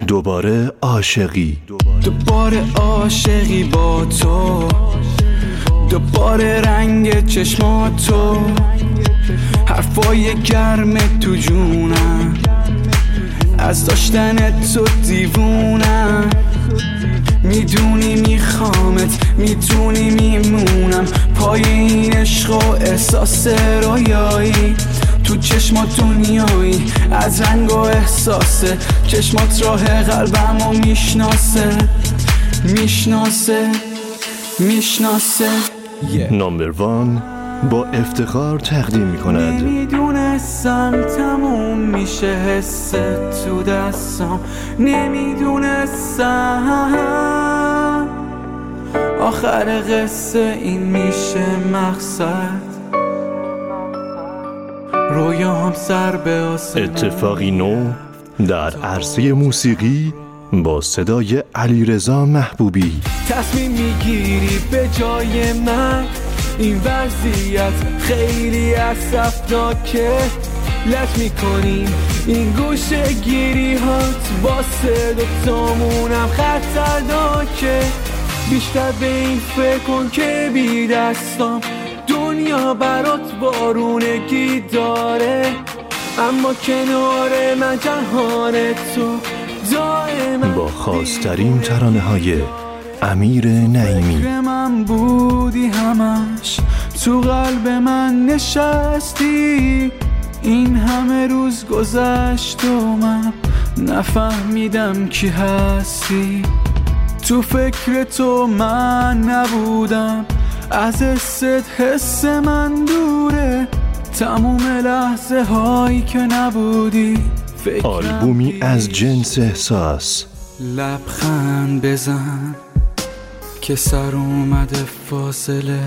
دوباره عاشقی با تو، دوباره رنگ چشماتو، حرفای گرم تو جونم، از داشتن تو دیوونم. میدونی میخوامت، میدونی میمونم پای این عشق و احساس رویایی. تو چشمات دنیایی از رنگ و احساسه، چشمات راه قلبمو میشناسه. نمبر وان با افتخار تقدیم میکند. نمیدونستم تموم میشه حس تو دستم، نمیدونستم آخر قصه این میشه مقصد. رویام سر به آسمان. اتفاقی نو در عرصه موسیقی با صدای علیرضا محبوبی. تصمیم میگیری به جای من، این وضعیت خیلی اسفناکه. لط میکنیم این گوشه گیری هات، واسه دوتامونم خطرناکه. بیشتر به این فکر کن که بی دستام دنیا برات بارونگی داره، اما کنار من جهان تو دائما. با خاص‌ترین ترانه‌های امیر نعیمی. فکر من بودی همش، تو قلب من نشستی. این همه روز گذشت و من نفهمیدم کی هستی. تو فکر تو من نبودم، از حس من دوره. تموم لحظه هایی که نبودی آلبومی از جنس احساس. لبخند بزن که سر اومده فاصله.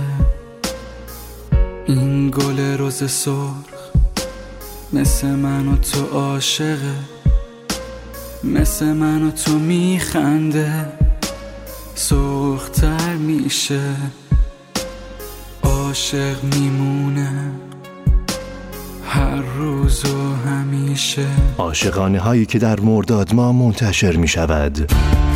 این گل روز سرخ مثل من و تو عاشقه، مثل من و تو میخنده. سرختر میشه، عاشق میمونه هر روز و همیشه. عاشقانه هایی که در مرداد ماه منتشر می شود.